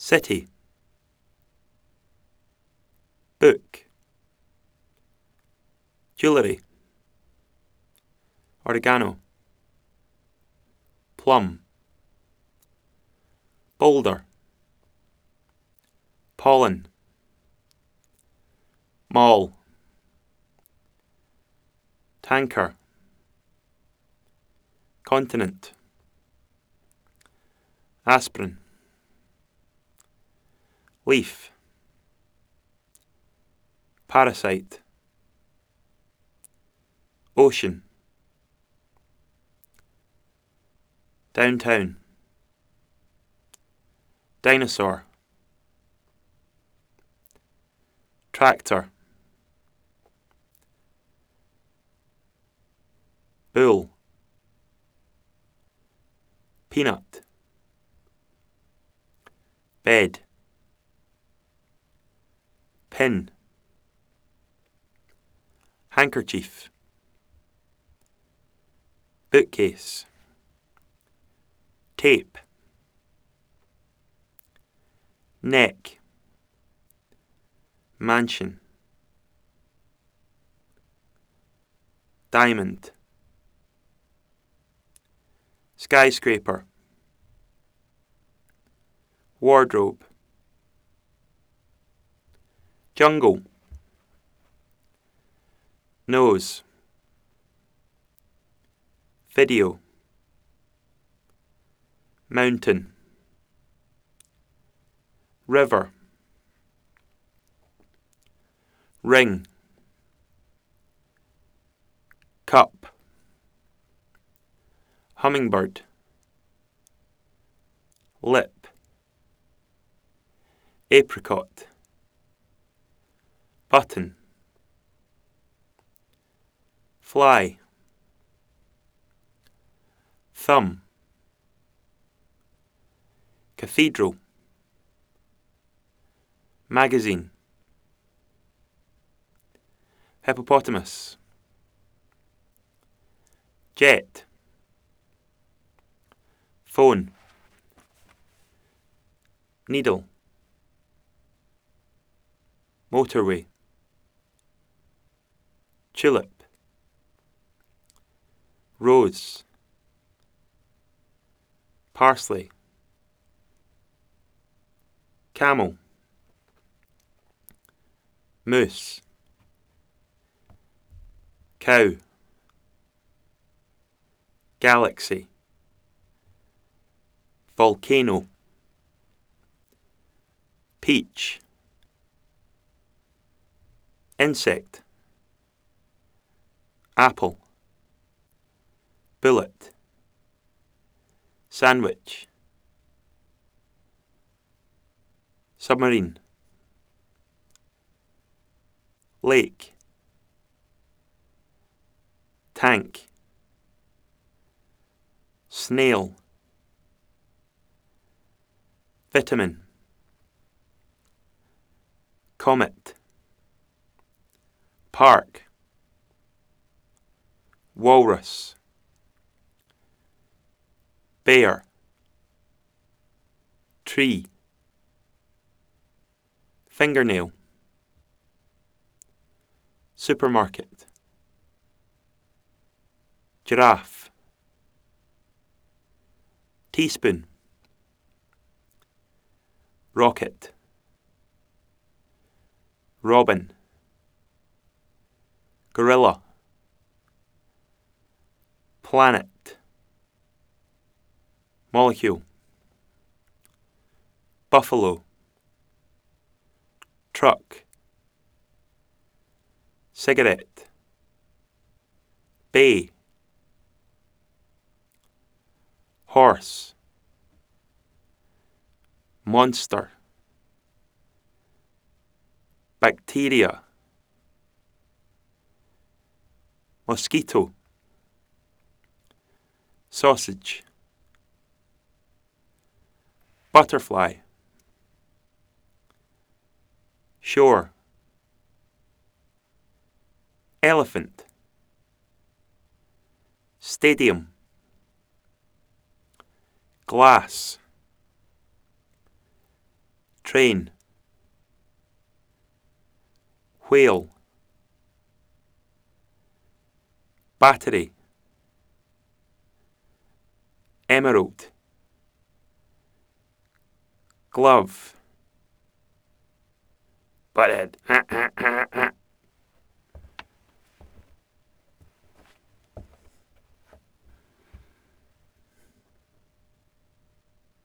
city, book, jewellery, oregano, plum, boulder, pollen, mall, tanker, continent, aspirin, leaf, parasite, ocean, downtown, dinosaur, tractor, bull, peanut, bed, pin, handkerchief, bookcase, tape, neck, mansion, diamond, skyscraper, wardrobe, jungle, nose, video, mountain, river, ring, cup, hummingbird, lip, apricot, button, fly, thumb, cathedral, magazine, hippopotamus, jet, phone, needle, motorway, tulip, rose, parsley, camel, moose, cow, galaxy, volcano, peach, insect, apple, bullet, sandwich, submarine, lake, tank, snail, vitamin, comet, park, walrus, bear, tree, fingernail, supermarket, giraffe, teaspoon, rocket, robin, gorilla, planet, molecule, buffalo, truck, cigarette, bay, horse, monster, bacteria, mosquito, sausage, butterfly, shore, elephant, stadium, glass, train, whale, battery, emerald, glove, butthead.